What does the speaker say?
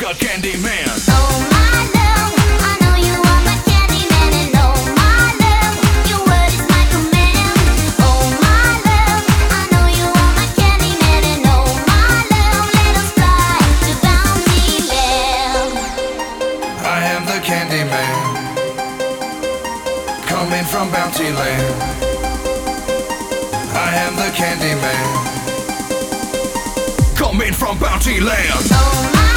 your candy man. Oh my love, I know you are my candy man, and oh my love, your word is my command. Oh my love, I know you are my candy man, and oh my love, let us fly to Bountyland. I am the candy man, coming from Bountyland. I am the candy man, coming from Bountyland. Oh my